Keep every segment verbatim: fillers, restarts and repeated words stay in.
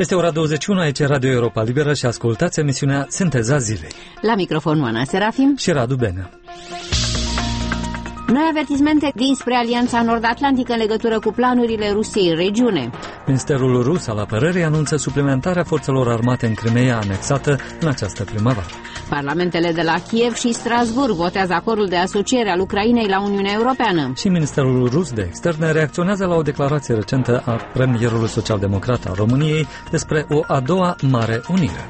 Este ora douăzeci și unu, aici Radio Europa Liberă și ascultați emisiunea Sinteza Zilei. La microfon Oana Serafim și Radu Benea. Noi avertismente dinspre Alianța Nord-Atlantică în legătură cu planurile Rusiei în regiune. Ministerul rus al apărării anunță suplimentarea forțelor armate în Crimeea anexată în această primăvară. Parlamentele de la Kiev și Strasburg votează acordul de asociere al Ucrainei la Uniunea Europeană. Și Ministerul rus de externe reacționează la o declarație recentă a premierului social-democrat al României despre o a doua mare unire.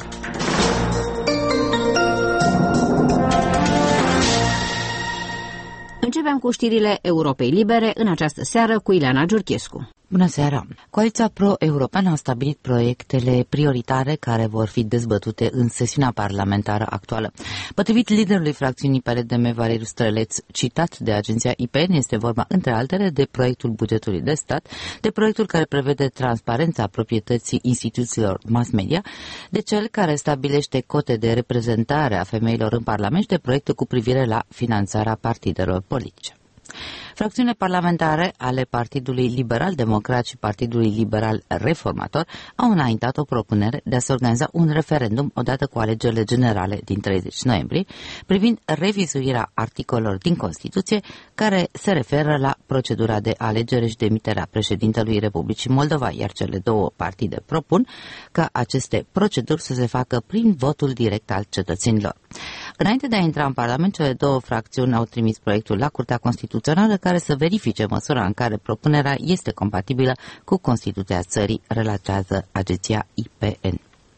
Începem cu știrile Europei Libere în această seară cu Ileana Giurchescu. Bună seara! Coaliția pro-europeană a stabilit proiectele prioritare care vor fi dezbătute în sesiunea parlamentară actuală. Potrivit liderului fracțiunii P R D M, Valeriu Străleț, citat de agenția I P N, este vorba între altele de proiectul bugetului de stat, de proiectul care prevede transparența proprietății instituțiilor mass media, de cel care stabilește cote de reprezentare a femeilor în Parlament și de proiectul cu privire la finanțarea partidelor politice. Fracțiunile parlamentare ale Partidului Liberal Democrat și Partidului Liberal Reformator au înaintat o propunere de a se organiza un referendum odată cu alegerile generale din treizeci noiembrie privind revizuirea articolelor din Constituție care se referă la procedura de alegere și demiterea președintelui Republicii Moldova, iar cele două partide propun ca aceste proceduri să se facă prin votul direct al cetățenilor. Înainte de a intra în Parlament, cele două fracțiuni au trimis proiectul la Curtea Constituțională care să verifice măsura în care propunerea este compatibilă cu Constituția țării, relatează agenția I P N.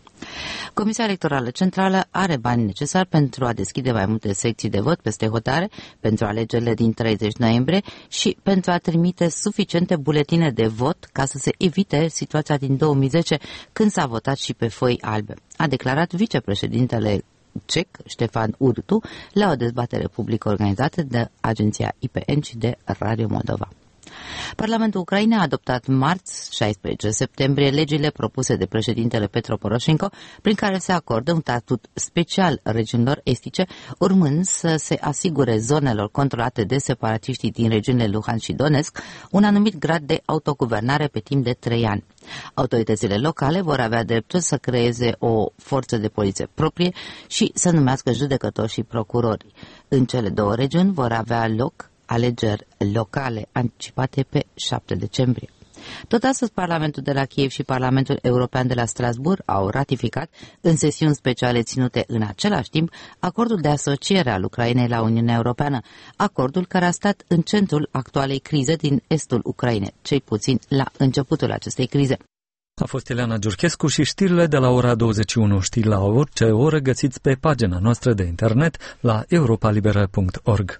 Comisia Electorală Centrală are bani necesari pentru a deschide mai multe secții de vot peste hotare pentru alegerile din treizeci noiembrie și pentru a trimite suficiente buletine de vot ca să se evite situația din două mii zece când s-a votat și pe foi albe, a declarat vicepreședintele cec, Ștefan Urtu, la o dezbatere publică organizată de agenția I P N și de Radio Moldova. Parlamentul Ucrainei a adoptat marți, șaisprezece septembrie, legile propuse de președintele Petro Poroșenko, prin care se acordă un statut special regiunilor estice, urmând să se asigure zonelor controlate de separatiștii din regiunile Luhansk și Donetsk un anumit grad de autoguvernare pe timp de trei ani. Autoritățile locale vor avea dreptul să creeze o forță de poliție proprie și să numească judecători și procurori. În cele două regiuni vor avea loc alegeri locale anticipate pe șapte decembrie. Tot astăzi, Parlamentul de la Kiev și Parlamentul European de la Strasburg au ratificat, în sesiuni speciale ținute în același timp, acordul de asociere al Ucrainei la Uniunea Europeană, acordul care a stat în centrul actualei crize din estul Ucrainei, cel puțin la începutul acestei crize. A fost Ileana Giurchescu și știrile de la ora douăzeci și unu. Știri la orice oră găsiți pe pagina noastră de internet la europa liberă punct org.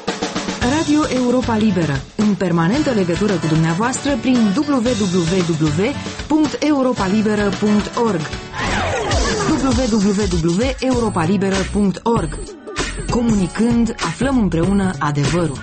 Radio Europa Liberă, în permanentă legătură cu dumneavoastră prin w w w punct europa liberă punct org w w w punct europa liberă punct org. Comunicând, aflăm împreună adevărul.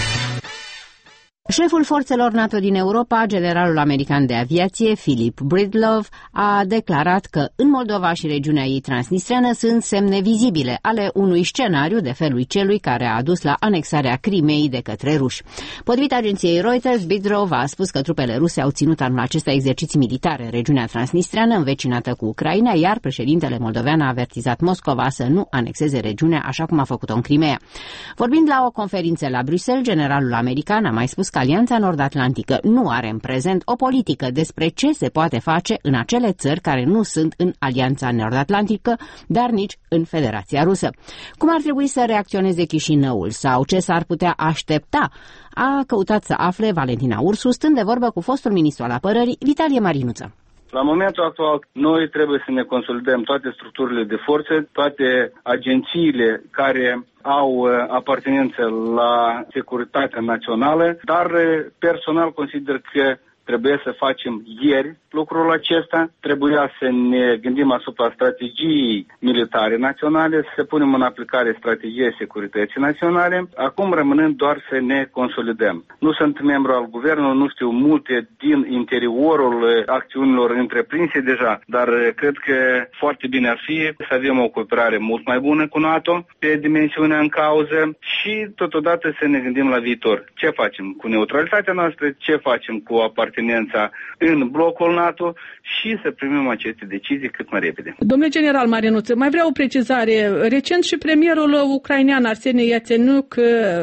Șeful forțelor NATO din Europa, generalul american de aviație, Philip Bridlove, a declarat că în Moldova și regiunea ei transnistreană sunt semne vizibile ale unui scenariu de felul celui care a adus la anexarea Crimeei de către ruși. Potrivit agenției Reuters, Bridlove a spus că trupele ruse au ținut anul acesta exerciții militare în regiunea transnistreană învecinată cu Ucraina, iar președintele moldovean a avertizat Moscova să nu anexeze regiunea așa cum a făcut-o în Crimea. Vorbind la o conferință la Bruxelles, generalul american a mai spus că Alianța Nord-Atlantică nu are în prezent o politică despre ce se poate face în acele țări care nu sunt în Alianța Nord-Atlantică, dar nici în Federația Rusă. Cum ar trebui să reacționeze Chișinăul sau ce s-ar putea aștepta, a căutat să afle Valentina Ursu, stând de vorbă cu fostul ministru al apărării, Vitalie Marinuță. La momentul actual, noi trebuie să ne consolidăm toate structurile de forțe, toate agențiile care au apartenență la securitatea națională, dar personal consider că trebuie să facem ieri lucrul acesta, trebuia să ne gândim asupra strategiei militare naționale, să punem în aplicare strategia securității naționale, acum rămânând doar să ne consolidăm. Nu sunt membru al guvernului, nu știu multe din interiorul acțiunilor întreprinse deja, dar cred că foarte bine ar fi să avem o cooperare mult mai bună cu NATO pe dimensiunea în cauză și totodată să ne gândim la viitor. Ce facem cu neutralitatea noastră, ce facem cu apartenența apartenența în blocul NATO și să primim aceste decizii cât mai repede. Domnule general Marinuță, mai vreau o precizare. Recent și premierul ucrainean Arsenie Yatsenyuk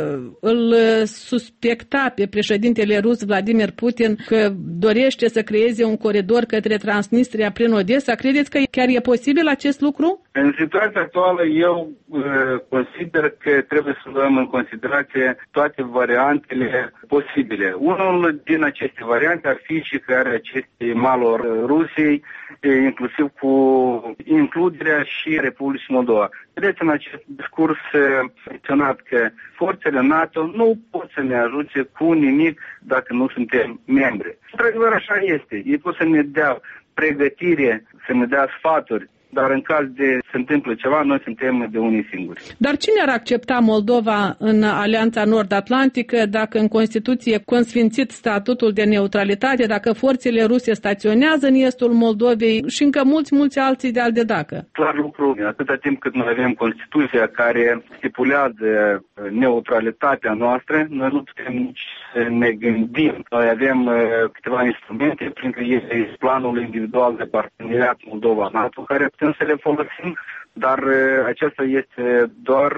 îl suspecta pe președintele rus Vladimir Putin că dorește să creeze un coridor către Transnistria prin Odessa. Credeți că chiar e posibil acest lucru? În situația actuală, eu uh, consider că trebuie să luăm în considerație toate variantele posibile. Unul din aceste variante ar fi și crearea acestei maluri Rusiei, inclusiv cu includerea și Republicii Moldova. Vedeți, în acest discurs menționat că forțele NATO nu pot să ne ajute cu nimic dacă nu suntem membri. Într-adevăr, așa este. Ei pot să ne dea pregătire, să ne dea sfaturi, dar în caz de se întâmplă ceva, noi suntem de unii singuri. Dar cine ar accepta Moldova în Alianța Nord-Atlantică dacă în Constituție e consfințit statutul de neutralitate, dacă forțele ruse staționează în estul Moldovei și încă mulți, mulți alții de al de dacă? Clar lucru, atâta timp cât noi avem Constituția care stipulează neutralitatea noastră, noi nu putem nici să ne gândim. Noi avem câteva instrumente, printre ele planul individual de parteneriat Moldova-NATO, care putem să le folosim, dar acesta este doar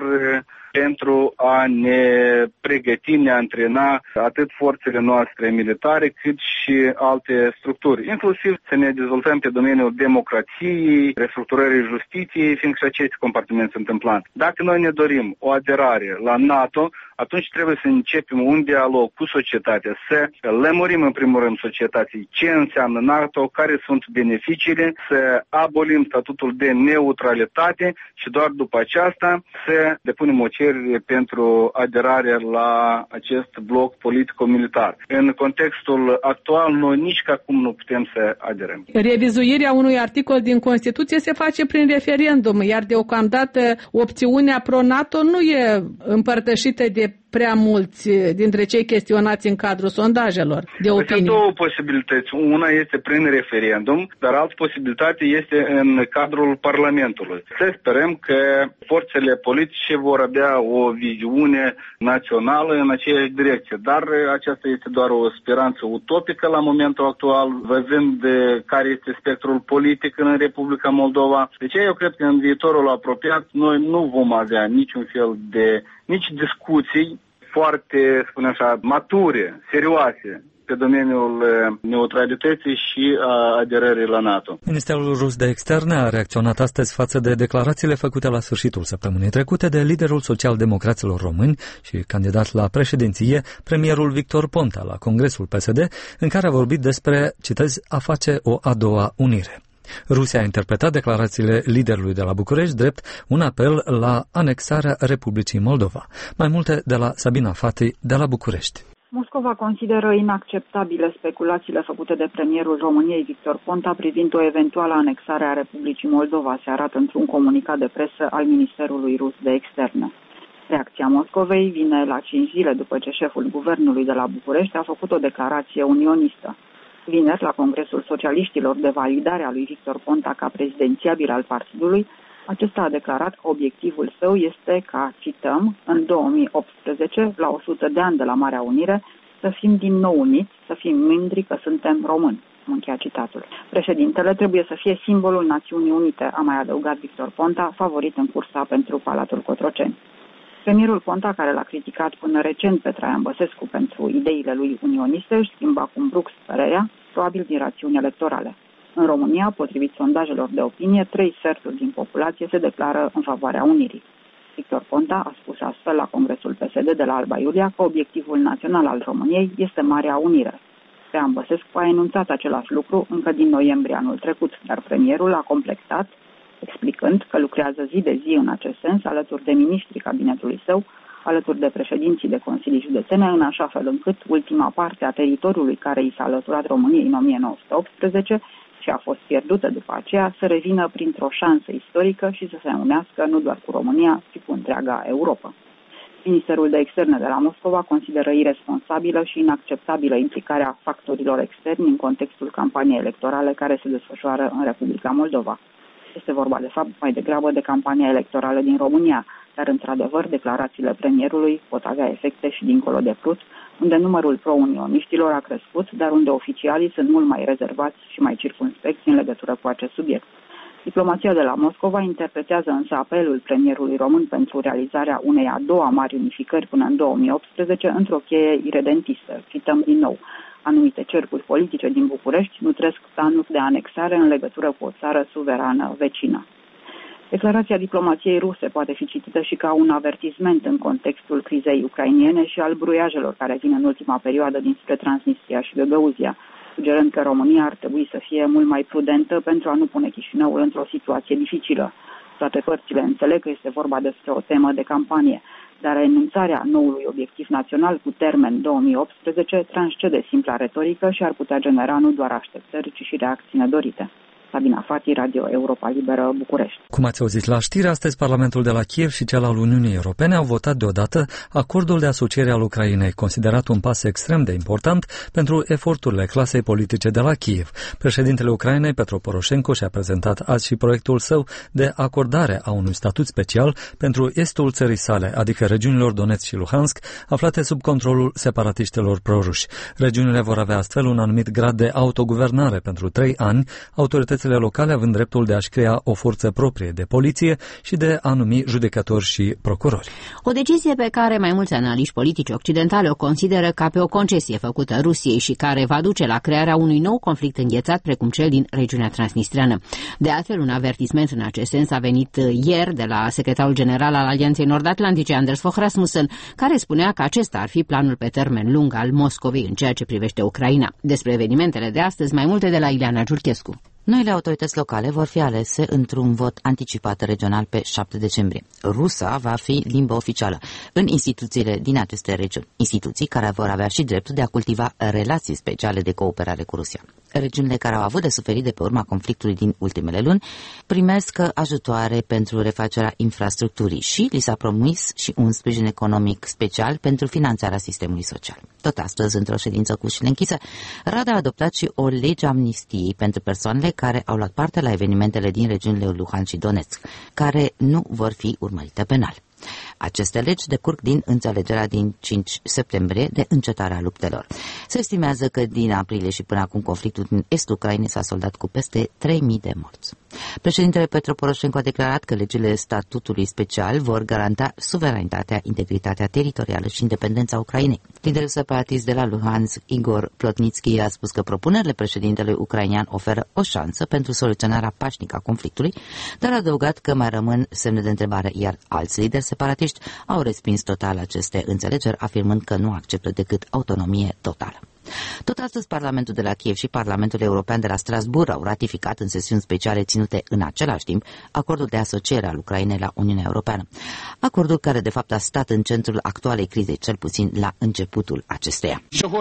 pentru a ne pregăti, ne antrena atât forțele noastre militare cât și alte structuri, inclusiv să ne dezvoltăm pe domeniul democrației, restructurării justiției, fiindcă aceste compartimente sunt în plan. Dacă noi ne dorim o aderare la NATO, atunci trebuie să începem un dialog cu societatea, să lămurim în primul rând societății ce înseamnă NATO, care sunt beneficiile, să abolim statutul de neutralitate și doar după aceasta să depunem o cerere pentru aderarea la acest bloc politico-militar. În contextul actual, noi nici ca acum nu putem să aderăm. Revizuirea unui articol din Constituție se face prin referendum, iar deocamdată opțiunea pro-NATO nu e împărtășită de prea mulți dintre cei chestionați în cadrul sondajelor de opinie. Sunt două posibilități. Una este prin referendum, dar altă posibilitate este în cadrul Parlamentului. Să sperăm că forțele politice vor avea o viziune națională în aceeași direcție, dar aceasta este doar o speranță utopică la momentul actual, văzând de care este spectrul politic în Republica Moldova. Deci eu cred că în viitorul apropiat noi nu vom avea niciun fel de nici discuții foarte, spune așa, mature, serioase pe domeniul neutralității și a aderării la NATO. Ministerul rus de Externe a reacționat astăzi față de declarațiile făcute la sfârșitul săptămânii trecute de liderul social-democraților români și candidat la președinție, premierul Victor Ponta, la Congresul P S D, în care a vorbit despre, citez, a face o a doua unire. Rusia a interpretat declarațiile liderului de la București drept un apel la anexarea Republicii Moldova. Mai multe de la Sabina Fati de la București. Moscova consideră inacceptabile speculațiile făcute de premierul României Victor Ponta privind o eventuală anexare a Republicii Moldova, se arată într-un comunicat de presă al Ministerului Rus de Externe. Reacția Moscovei vine la cinci zile după ce șeful guvernului de la București a făcut o declarație unionistă. Vineri, la Congresul Socialiștilor de validare a lui Victor Ponta ca prezidențiabil al partidului, acesta a declarat că obiectivul său este ca, cităm, în două mii optsprezece, la o sută de ani de la Marea Unire, să fim din nou uniți, să fim mândri că suntem români. Încheia citatul. Președintele trebuie să fie simbolul Națiunii Unite, a mai adăugat Victor Ponta, favorit în cursa pentru Palatul Cotroceni. Premierul Ponta, care l-a criticat până recent pe Traian Băsescu pentru ideile lui unioniste, își schimbă acum brusc părerea, probabil din rațiuni electorale. În România, potrivit sondajelor de opinie, trei sferturi din populație se declară în favoarea unirii. Victor Ponta a spus astfel la Congresul P S D de la Alba Iulia că obiectivul național al României este Marea Unire. Traian Băsescu a enunțat același lucru încă din noiembrie anul trecut, dar premierul a completat, explicând că lucrează zi de zi în acest sens alături de miniștrii cabinetului său, alături de președinții de consilii județene, în așa fel încât ultima parte a teritoriului care i s-a alăturat României în o mie nouă sute optsprezece și a fost pierdută după aceea să revină printr-o șansă istorică și să se unească nu doar cu România, ci cu întreaga Europa. Ministerul de Externe de la Moscova consideră iresponsabilă și inacceptabilă implicarea factorilor externi în contextul campaniei electorale care se desfășoară în Republica Moldova. Este vorba, de fapt, mai degrabă de campania electorală din România, dar, într-adevăr, declarațiile premierului pot avea efecte și dincolo de Prut unde numărul pro-unioniștilor a crescut, dar unde oficialii sunt mult mai rezervați și mai circumspecți în legătură cu acest subiect. Diplomația de la Moscova interpretează însă apelul premierului român pentru realizarea unei a doua mari unificări până în două mii optsprezece într-o cheie iredentistă. Cităm din nou: anumite cercuri politice din București nutresc planuri de anexare în legătură cu o țară suverană vecină. Declarația diplomației ruse poate fi citită și ca un avertisment în contextul crizei ucrainene și al bruiajelor care vin în ultima perioadă dinspre Transnistria și Găgăuzia, sugerând că România ar trebui să fie mult mai prudentă pentru a nu pune Chișinăul într-o situație dificilă. Toate părțile înțeleg că este vorba despre o temă de campanie, dar renunțarea noului obiectiv național cu termen două mii optsprezece transcede simpla retorică și ar putea genera nu doar așteptări, ci și reacții nedorite. Sabina Fati, Radio Europa Liberă, București. Cum ați auzit la știri, astăzi Parlamentul de la Kiev și cel al Uniunii Europene au votat deodată acordul de asociere al Ucrainei, considerat un pas extrem de important pentru eforturile clasei politice de la Kiev. Președintele Ucrainei, Petro Poroșenko, și-a prezentat azi și proiectul său de acordare a unui statut special pentru estul țării sale, adică regiunilor Donetsk și Luhansk, aflate sub controlul separatiștilor proruși. Regiunile vor avea astfel un anumit grad de autoguvernare pentru trei ani, autoritățile locale având dreptul de a-și crea o forță proprie de poliție și de a numi judecători și procurori. O decizie pe care mai mulți analiști politici occidentali o consideră ca pe o concesie făcută Rusiei și care va duce la crearea unui nou conflict înghețat precum cel din regiunea transnistreană. De altfel, un avertisment în acest sens a venit ieri de la secretarul general al Alianței Nord-Atlantice, Anders Fogh Rasmussen, care spunea că acesta ar fi planul pe termen lung al Moscovei în ceea ce privește Ucraina. Despre evenimentele de astăzi, mai multe de la Ileana Giurchescu. Noile autorități locale vor fi alese într-un vot anticipat regional pe șapte decembrie. Rusa va fi limba oficială în instituțiile din aceste regiuni, instituții care vor avea și dreptul de a cultiva relații speciale de cooperare cu Rusia. Regiunile care au avut de suferit de pe urma conflictului din ultimele luni primesc ajutoare pentru refacerea infrastructurii și li s-a promis și un sprijin economic special pentru finanțarea sistemului social. Tot astăzi, într-o ședință cu ușile închise, Rada a adoptat și o lege amnistiei pentru persoanele care au luat parte la evenimentele din regiunile Luhansk și Donetsk, care nu vor fi urmărite penal. Aceste legi decurg din înțelegerea din cinci septembrie de încetarea luptelor. Se estimează că din aprilie și până acum conflictul din estul Ucrainei s-a soldat cu peste trei mii de morți. Președintele Petro Poroșenko a declarat că legile statutului special vor garanta suveranitatea, integritatea teritorială și independența Ucrainei. Liderul separatist de la Luhansk, Igor Plotnitski, a spus că propunerile președintelui ucrainean oferă o șansă pentru soluționarea pașnică a conflictului, dar a adăugat că mai rămân semne de întrebare, iar alți lideri separatiști au respins total aceste înțelegeri, afirmând că nu acceptă decât autonomie totală. Tot astăzi, Parlamentul de la Kiev și Parlamentul European de la Strasbourg au ratificat în sesiuni speciale ținute în același timp acordul de asociere al Ucrainei la Uniunea Europeană. Acordul care de fapt a stat în centrul actualei crize, cel puțin la începutul acesteia.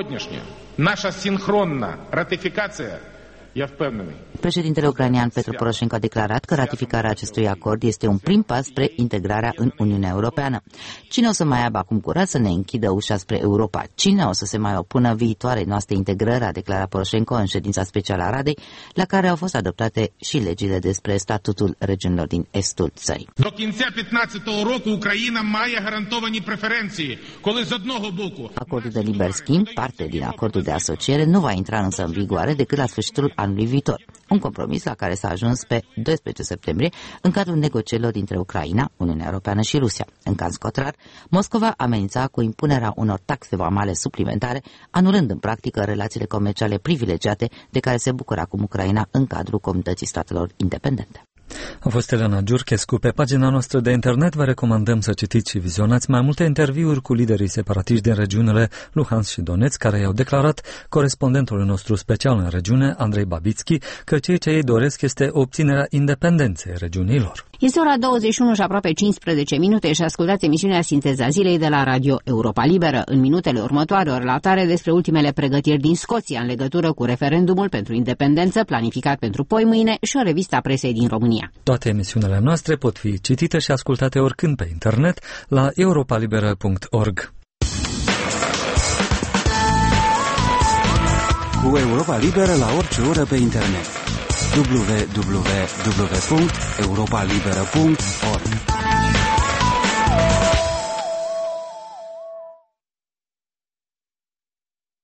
Nașa sinhronă ratificație. Președintele ucrainean Petro Poroșenko a declarat că ratificarea acestui acord este un prim pas spre integrarea în Uniunea Europeană. Cine o să mai aibă acum curaj să ne închidă ușa spre Europa? Cine o să se mai opună viitoarei noastre integrări, a declarat Poroșenko în ședința specială a Radei, la care au fost adoptate și legile despre statutul regiunilor din estul țării. До кінця п'ятнадцятого року Україна mає гарантовані преференції, коли з одного боку Acordul de liber schimb, parte din acordul de asociere, nu va intra însă în vigoare decât la sfârșitul anului viitor. Un compromis la care s-a ajuns pe doisprezece septembrie în cadrul negocierilor dintre Ucraina, Uniunea Europeană și Rusia. În caz contrar, Moscova amenința cu impunerea unor taxe vamale suplimentare, anulând în practică relațiile comerciale privilegiate de care se bucură acum Ucraina în cadrul Comunității Statelor Independente. A fost Ileana Giurchescu. Pe pagina noastră de internet vă recomandăm să citiți și vizionați mai multe interviuri cu liderii separatiști din regiunile Luhansk și Donetsk, care i-au declarat corespondentului nostru special în regiune, Andrei Babitski, că ceea ce ei doresc este obținerea independenței regiunilor. Este ora douăzeci și unu și aproape cincisprezece minute și ascultați emisiunea Sinteza Zilei de la Radio Europa Liberă. În minutele următoare, o relatare despre ultimele pregătiri din Scoția în legătură cu referendumul pentru independență planificat pentru poimâine și o revistă a presei din România. Toate emisiunile noastre pot fi citite și ascultate oricând pe internet la europalibera punct org. Cu Europa Liberă la orice oră pe internet. w w w punct europalibera punct org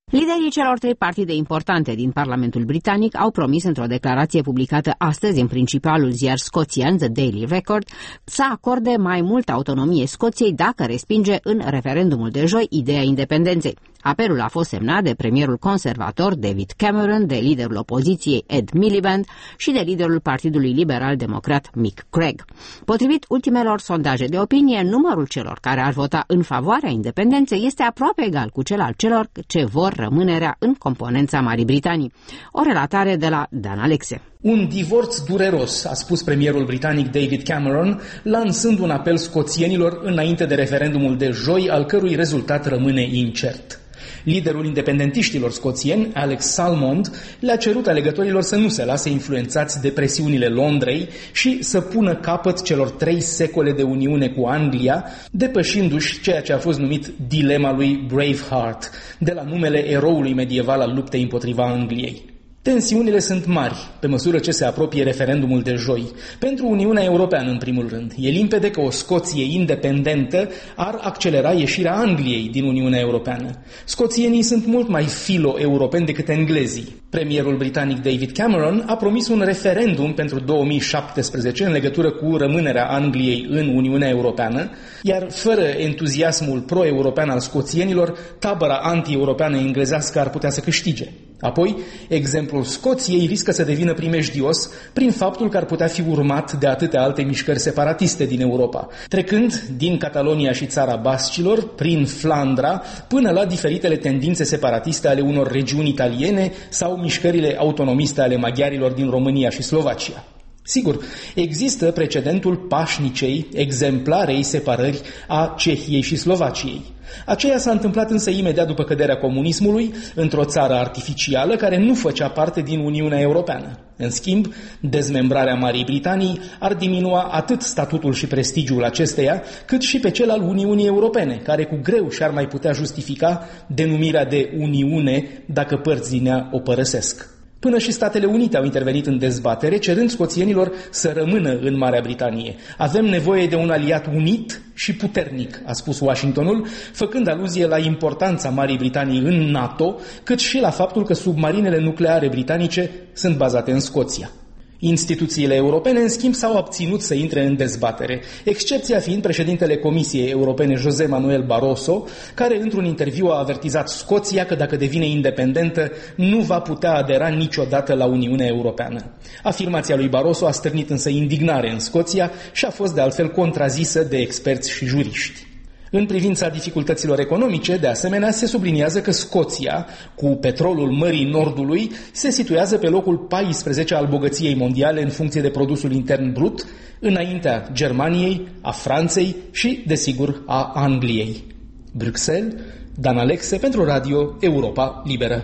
Liderii celor trei partide importante din Parlamentul Britanic au promis într-o declarație publicată astăzi în principalul ziar scoțian The Daily Record să acorde mai multă autonomie Scoției dacă respinge în referendumul de joi ideea independenței. Apelul a fost semnat de premierul conservator David Cameron, de liderul opoziției Ed Miliband și de liderul Partidului Liberal-Democrat Mick Clegg. Potrivit ultimelor sondaje de opinie, numărul celor care ar vota în favoarea independenței este aproape egal cu cel al celor ce vor rămânerea în componența Marii Britanii. O relatare de la Dan Alexe. Un divorț dureros, a spus premierul britanic David Cameron, lansând un apel scoțienilor înainte de referendumul de joi, al cărui rezultat rămâne incert. Liderul independentiștilor scoțieni, Alex Salmond, le-a cerut alegătorilor să nu se lase influențați de presiunile Londrei și să pună capăt celor trei secole de uniune cu Anglia, depășindu-și ceea ce a fost numit dilema lui Braveheart, de la numele eroului medieval al luptei împotriva Angliei. Tensiunile sunt mari pe măsură ce se apropie referendumul de joi. Pentru Uniunea Europeană, în primul rând, e limpede că o Scoție independentă ar accelera ieșirea Angliei din Uniunea Europeană. Scoțienii sunt mult mai filo-europeni decât englezii. Premierul britanic David Cameron a promis un referendum pentru două mii șaptesprezece în legătură cu rămânerea Angliei în Uniunea Europeană, iar fără entuziasmul pro-european al scoțienilor, tabăra anti-europeană englezească ar putea să câștige. Apoi, exemplul Scoției riscă să devină primejdios prin faptul că ar putea fi urmat de atâtea alte mișcări separatiste din Europa, trecând din Catalonia și țara Bascilor, prin Flandra, până la diferitele tendințe separatiste ale unor regiuni italiene sau mișcările autonomiste ale maghiarilor din România și Slovacia. Sigur, există precedentul pașnicei, exemplarei separări a Cehiei și Slovaciei. Aceea s-a întâmplat însă imediat după căderea comunismului, într-o țară artificială care nu făcea parte din Uniunea Europeană. În schimb, dezmembrarea Marii Britanii ar diminua atât statutul și prestigiul acesteia, cât și pe cel al Uniunii Europene, care cu greu și-ar mai putea justifica denumirea de Uniune dacă părți din ea o părăsesc. Până și Statele Unite au intervenit în dezbatere, cerând scoțienilor să rămână în Marea Britanie. Avem nevoie de un aliat unit și puternic, a spus Washingtonul, făcând aluzie la importanța Marii Britanii în NATO, cât și la faptul că submarinele nucleare britanice sunt bazate în Scoția. Instituțiile europene, în schimb, s-au abținut să intre în dezbatere, excepția fiind președintele Comisiei Europene José Manuel Barroso, care într-un interviu a avertizat Scoția că dacă devine independentă nu va putea adera niciodată la Uniunea Europeană. Afirmația lui Barroso a stârnit însă indignare în Scoția și a fost de altfel contrazisă de experți și juriști. În privința dificultăților economice, de asemenea, se subliniază că Scoția, cu petrolul Mării Nordului, se situează pe locul paisprezece al bogăției mondiale în funcție de produsul intern brut, înaintea Germaniei, a Franței și, desigur, a Angliei. Bruxelles, Dan Alexe pentru Radio Europa Liberă.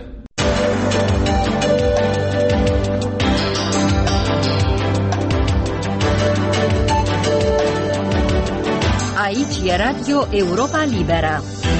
Aici e Radio Europa Liberă.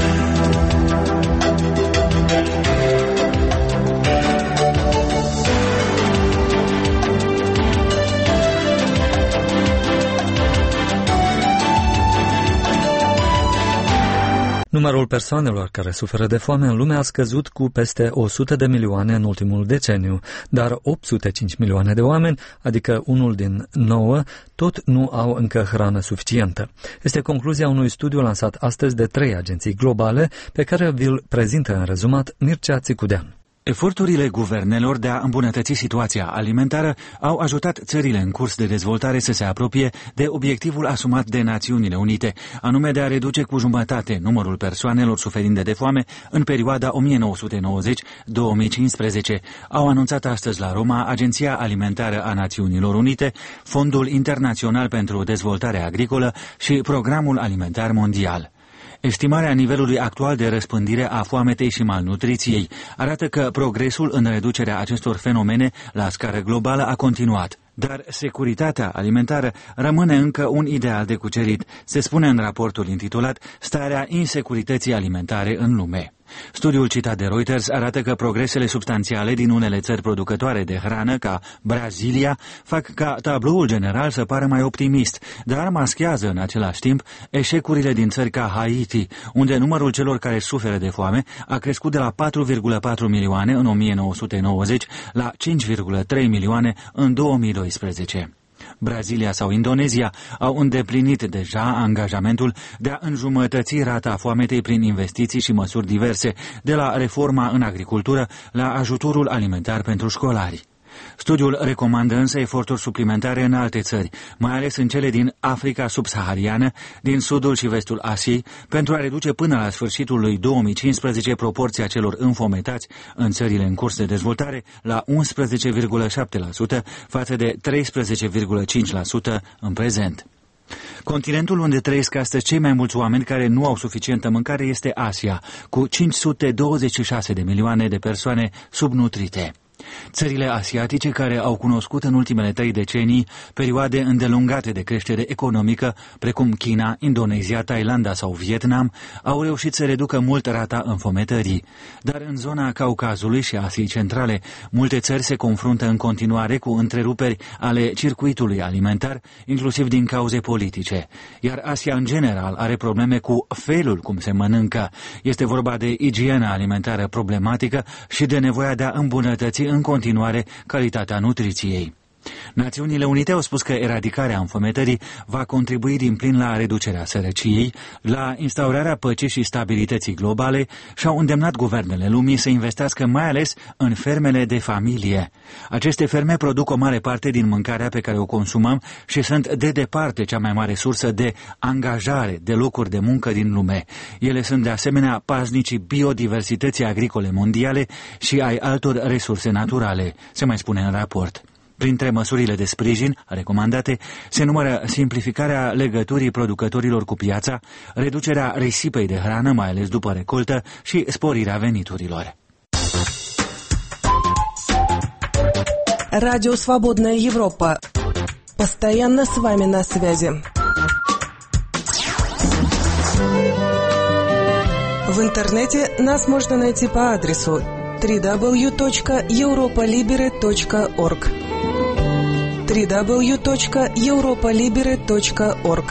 Numărul persoanelor care suferă de foame în lume a scăzut cu peste o sută de milioane în ultimul deceniu, dar opt sute cinci milioane de oameni, adică unul din nouă, tot nu au încă hrană suficientă. Este concluzia unui studiu lansat astăzi de trei agenții globale, pe care vi-l prezintă în rezumat Mircea Țicudean. Eforturile guvernelor de a îmbunătăți situația alimentară au ajutat țările în curs de dezvoltare să se apropie de obiectivul asumat de Națiunile Unite, anume de a reduce cu jumătate numărul persoanelor suferinde de foame în perioada o mie nouă sute nouăzeci - două mii cincisprezece, au anunțat astăzi la Roma Agenția Alimentară a Națiunilor Unite, Fondul Internațional pentru Dezvoltare Agricolă și Programul Alimentar Mondial. Estimarea nivelului actual de răspândire a foametei și malnutriției arată că progresul în reducerea acestor fenomene la scară globală a continuat, dar securitatea alimentară rămâne încă un ideal de cucerit, se spune în raportul intitulat Starea insecurității alimentare în lume. Studiul citat de Reuters arată că progresele substanțiale din unele țări producătoare de hrană, ca Brazilia, fac ca tabloul general să pară mai optimist, dar maschează în același timp eșecurile din țări ca Haiti, unde numărul celor care suferă de foame a crescut de la patru virgulă patru milioane în o mie nouă sute nouăzeci la cinci virgulă trei milioane în două mii doisprezece. Brazilia sau Indonezia au îndeplinit deja angajamentul de a înjumătăți rata foametei prin investiții și măsuri diverse, de la reforma în agricultură la ajutorul alimentar pentru școlari. Studiul recomandă însă eforturi suplimentare în alte țări, mai ales în cele din Africa subsahariană, din sudul și vestul Asiei, pentru a reduce până la sfârșitul lui două mii cincisprezece proporția celor înfometați în țările în curs de dezvoltare la unsprezece virgulă șapte la sută față de treisprezece virgulă cinci la sută în prezent. Continentul unde trăiesc astăzi cei mai mulți oameni care nu au suficientă mâncare este Asia, cu cinci sute douăzeci și șase de milioane de persoane subnutrite. Țările asiatice, care au cunoscut în ultimele trei decenii perioade îndelungate de creștere economică, precum China, Indonezia, Thailanda sau Vietnam, au reușit să reducă mult rata înfometării. Dar în zona Caucazului și Asiei Centrale, multe țări se confruntă în continuare cu întreruperi ale circuitului alimentar, inclusiv din cauze politice. Iar Asia în general are probleme cu felul cum se mănâncă. Este vorba de igiena alimentară problematică și de nevoia de a îmbunătăți în continuare calitatea nutriției. Națiunile Unite au spus că eradicarea înfometării va contribui din plin la reducerea sărăciei, la instaurarea păcii și stabilității globale și au îndemnat guvernele lumii să investească mai ales în fermele de familie. Aceste ferme produc o mare parte din mâncarea pe care o consumăm și sunt de departe cea mai mare sursă de angajare, de locuri de muncă din lume. Ele sunt de asemenea paznicii biodiversității agricole mondiale și ai altor resurse naturale, se mai spune în raport. Printre măsurile de sprijin recomandate se numără simplificarea legăturii producătorilor cu piața, reducerea risipei de hrană, mai ales după recoltă, și sporirea veniturilor. Радио «Свободная Европа». Постоянно с вами на связи. В интернете нас можно найти по адресу дабл ю дабл ю дабл ю точка европа либере точка орг. дабл ю дабл ю дабл ю точка европа либере точка орг.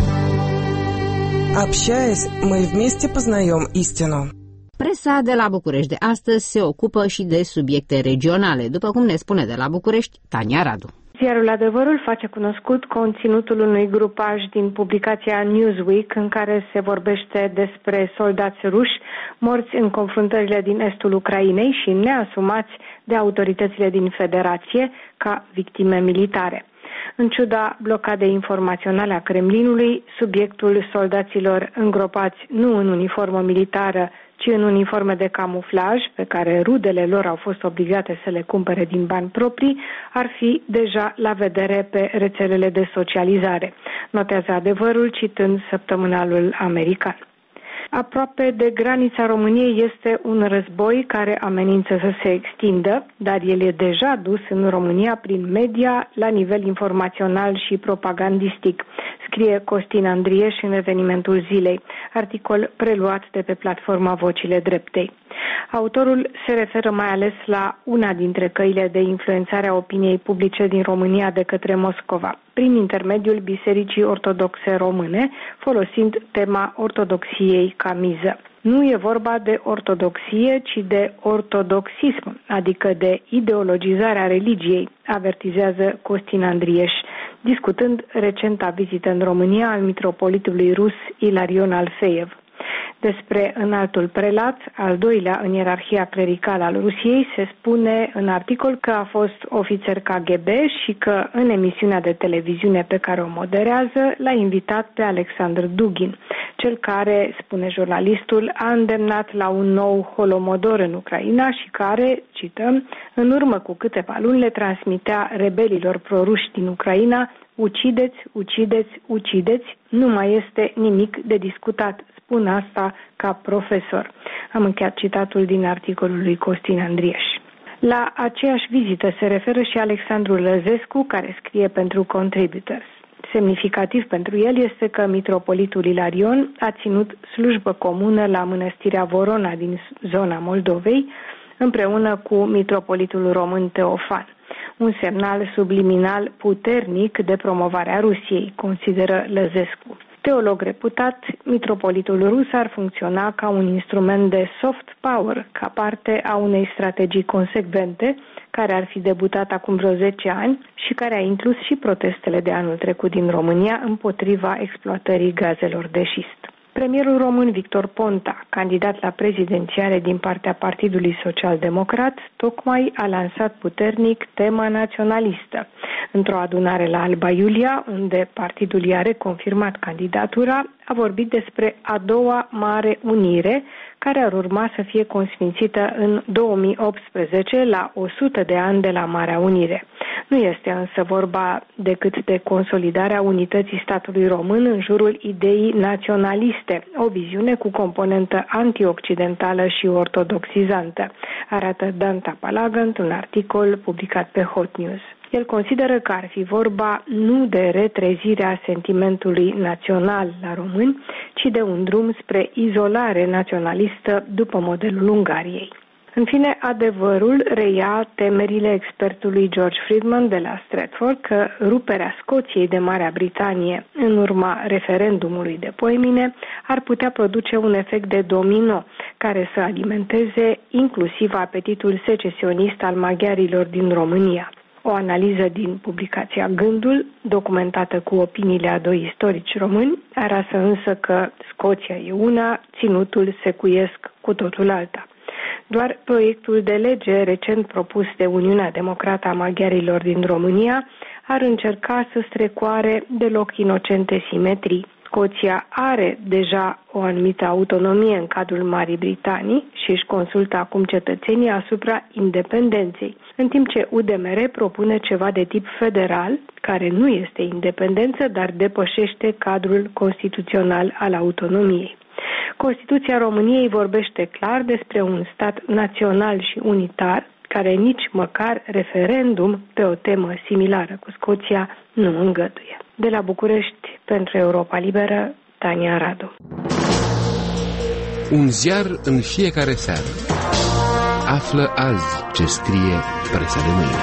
Общаясь, мы вместе познаем истину. Presa de la București de astăzi se ocupă și de subiecte regionale, după cum ne spune de la București Tania Radu. Ziarul Adevărul face cunoscut conținutul unui grupaj din publicația Newsweek în care se vorbește despre soldați ruși morți în confruntările din estul Ucrainei și neasumați de autoritățile din Federație ca victime militare. În ciuda blocadei informaționale a Kremlinului, subiectul soldaților îngropați nu în uniformă militară, ci în uniforme de camuflaj, pe care rudele lor au fost obligate să le cumpere din bani proprii, ar fi deja la vedere pe rețelele de socializare, notează Adevărul citând Săptămânalul American. Aproape de granița României este un război care amenință să se extindă, dar el e deja dus în România prin media la nivel informațional și propagandistic, scrie Costin Andrieș în Evenimentul Zilei, articol preluat de pe platforma Vocile Dreptei. Autorul se referă mai ales la una dintre căile de influențare a opiniei publice din România de către Moscova, prin intermediul Bisericii Ortodoxe Române, folosind tema ortodoxiei ca miză. Nu e vorba de ortodoxie, ci de ortodoxism, adică de ideologizarea religiei, avertizează Costin Andrieș, discutând recenta vizită în România al mitropolitului rus Ilarion Alfeiev. Despre înaltul prelat, al doilea în ierarhia clericală al Rusiei, se spune în articol că a fost ofițer K G B și că în emisiunea de televiziune pe care o moderează l-a invitat pe Alexandr Dugin, cel care, spune jurnalistul, a îndemnat la un nou holomodor în Ucraina și care, cităm, în urmă cu câteva luni le transmitea rebelilor proruși din Ucraina: ucideți, ucideți, ucideți, nu mai este nimic de discutat. Spun asta ca profesor. Am încheiat citatul din articolul lui Costin Andrieș. La aceeași vizită se referă și Alexandru Lăzescu, care scrie pentru Contributors. semnificativ pentru el este că mitropolitul Ilarion a ținut slujbă comună la mănăstirea Vorona din zona Moldovei, împreună cu mitropolitul român Teofan. Un semnal subliminal puternic de promovare a Rusiei, consideră Lăzescu. Teolog reputat, mitropolitul rus ar funcționa ca un instrument de soft power, ca parte a unei strategii consecvente, care ar fi debutat acum vreo zece ani și care a inclus și protestele de anul trecut din România împotriva exploatării gazelor de șist. Premierul român Victor Ponta, candidat la prezidențiale din partea Partidului Social-Democrat, tocmai a lansat puternic tema naționalistă. Într-o adunare la Alba Iulia, unde partidul i-a reconfirmat candidatura, a vorbit despre a doua mare unire, care ar urma să fie consfințită în două mii optsprezece, la o sută de ani de la Marea Unire. Nu este însă vorba decât de consolidarea unității statului român în jurul ideii naționaliste, o viziune cu componentă antioccidentală și ortodoxizantă, arată Dan Tapalaga într-un articol publicat pe Hot News. El consideră că ar fi vorba nu de retrezirea sentimentului național la români, ci de un drum spre izolare naționalistă după modelul Ungariei. În fine, adevărul reia temerile expertului George Friedman de la Stratford că ruperea Scoției de Marea Britanie în urma referendumului de poimine ar putea produce un efect de domino care să alimenteze inclusiv apetitul secesionist al maghiarilor din România. O analiză din publicația Gândul, documentată cu opiniile a doi istorici români, arată însă că Scoția e una, ținutul secuiesc cu totul alta. Doar proiectul de lege recent propus de Uniunea Democrată a Maghiarilor din România ar încerca să strecoare deloc inocente simetrii. Scoția are deja o anumită autonomie în cadrul Marii Britanii și își consultă acum cetățenii asupra independenței, în timp ce U D M R propune ceva de tip federal, care nu este independență, dar depășește cadrul constituțional al autonomiei. Constituția României vorbește clar despre un stat național și unitar, care nici măcar referendum pe o temă similară cu Scoția nu îngăduie. De la București, pentru Europa Liberă, Tania Radu. Un ziar în fiecare seară. Află azi ce scrie presa de mâine.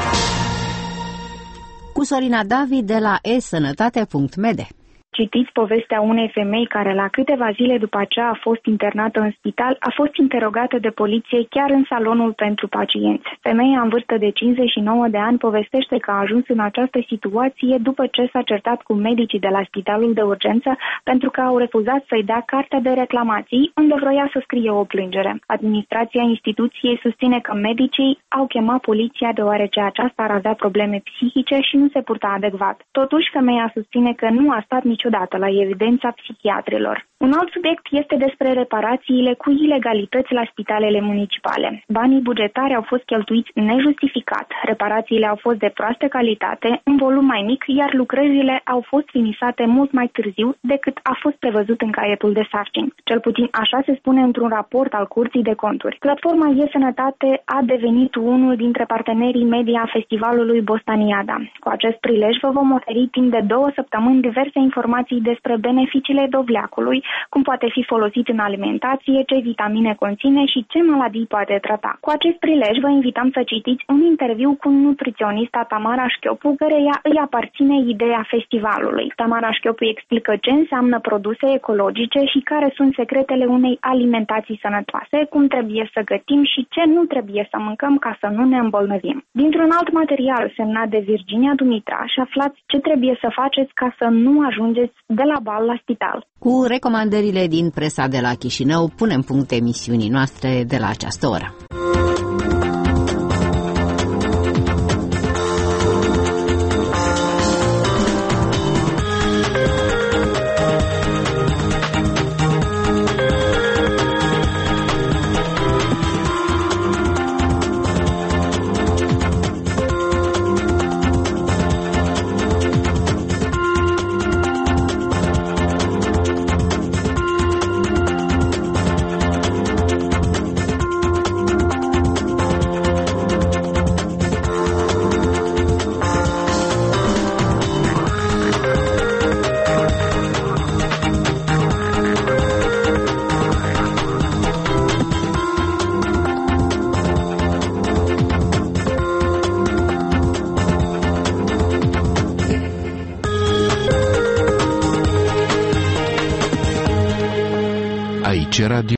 Cu Sorina David de la e sănătate punct m d. Citiți povestea unei femei care la câteva zile după aceea a fost internată în spital, a fost interogată de poliție chiar în salonul pentru pacienți. Femeia în vârstă de cincizeci și nouă de ani povestește că a ajuns în această situație după ce s-a certat cu medicii de la spitalul de urgență pentru că au refuzat să-i dea cartea de reclamații unde vroia să scrie o plângere. Administrația instituției susține că medicii au chemat poliția deoarece aceasta ar avea probleme psihice și nu se purta adecvat. Totuși, femeia susține că nu a stat nici niciodată la evidența psihiatrilor. Un alt subiect este despre reparațiile cu ilegalități la spitalele municipale. Banii bugetari au fost cheltuiți nejustificat, reparațiile au fost de proastă calitate, în volum mai mic, iar lucrările au fost finisate mult mai târziu decât a fost prevăzut în caietul de sarcini. Cel puțin așa se spune într-un raport al Curții de Conturi. Platforma e-Sănătate a devenit unul dintre partenerii media a festivalului Bostaniada. Cu acest prilej vă vom oferi timp de două săptămâni diverse informații despre beneficiile dovleacului, cum poate fi folosit în alimentație, ce vitamine conține și ce maladii poate trata. Cu acest prilej vă invităm să citiți un interviu cu nutriționista Tamara Șchiopu, căreia îi aparține ideea festivalului. Tamara Șchiopu explică ce înseamnă produse ecologice și care sunt secretele unei alimentații sănătoase, cum trebuie să gătim și ce nu trebuie să mâncăm ca să nu ne îmbolnăvim. Dintr-un alt material semnat de Virginia Dumitra și aflați ce trebuie să faceți ca să nu ajungeți de la bal la spital. Cu recomandările din presa de la Chișinău punem punct emisiunii noastre de la această oră.